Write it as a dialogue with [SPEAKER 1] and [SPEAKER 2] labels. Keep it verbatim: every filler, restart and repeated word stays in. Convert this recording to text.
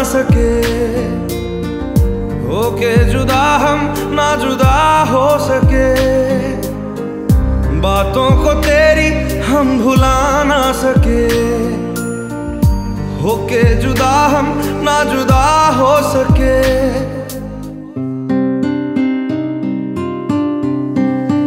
[SPEAKER 1] सके, होके जुदा हम ना जुदा हो सके। बातों को तेरी हम भुला ना सके, होके जुदा हम ना जुदा हो सके।